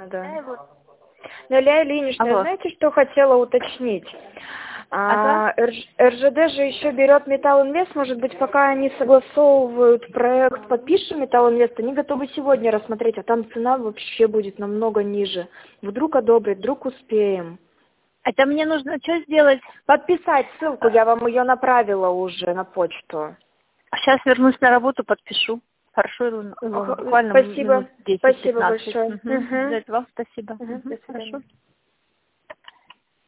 Да. Но, Илья Ильинична, знаете, что хотела уточнить? РЖД же еще берет Металлинвест, может быть, пока они согласовывают проект, подпишем Металлинвест, они готовы сегодня рассмотреть, а там цена вообще будет намного ниже. Вдруг одобрят, вдруг успеем. Это мне нужно что сделать? Подписать ссылку, я вам ее направила уже на почту. Сейчас вернусь на работу, подпишу. Хорошо, буквально спасибо. минут 10-15. Спасибо большое. За это вам спасибо. До свидания. Хорошо.